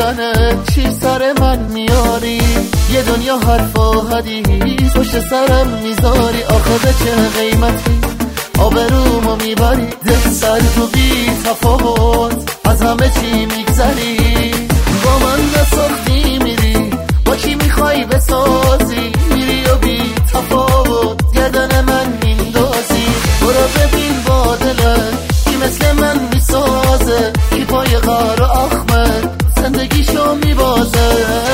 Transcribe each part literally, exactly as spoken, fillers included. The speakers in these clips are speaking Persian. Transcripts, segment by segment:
رفتنه چی سر من میاری؟ یه دنیا حرف و حدیث پشت سرم میذاری. آخه به چه قیمتی آبرومو میبری؟ دل سرد و بی تفاوت از همه چی میگذری. با من نساختی میری، با کی میخوای بسازی؟ میری و بی تفاوت گردن من میندازی. برو ببین با دلت کی مثل من میسازه، کی پای غار و احمد زندگیشو میبازه.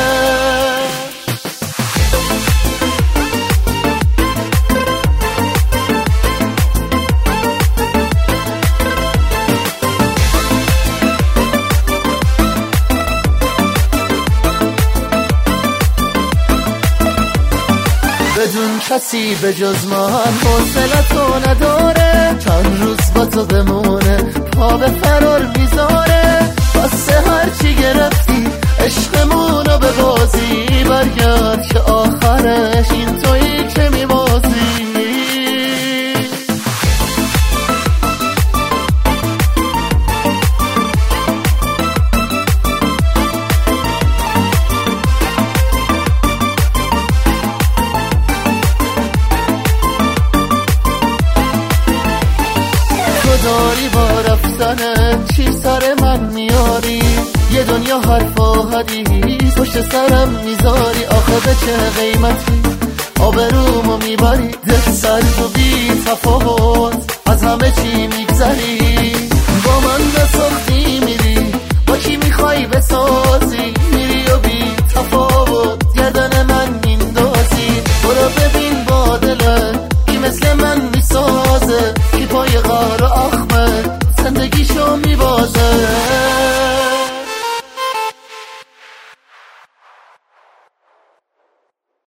بدون کسی به جز من حوصله‌تو نداره، چند روز با تو بمونه پا به فرار میذاره. واسه هرچی گرفتی عشقمونو به بازی، برگرد که آخرش این تویی که میبازی. داری با رفتنه چی سر من میاری؟ یه دنیا حرف و حدیث پشت سرم میذاری. آخه به چه قیمتی آبرومو میبری؟ دل سرد و بی تفاوت از همه چی میگذری. با من نساختی میری، با کی میخوای بسازی؟ میری و بی تفاوت گردن من میندازی. برو ببین با دلت کی مثل من میسازه، کی پای غار و احمد زندگیشو میبازه.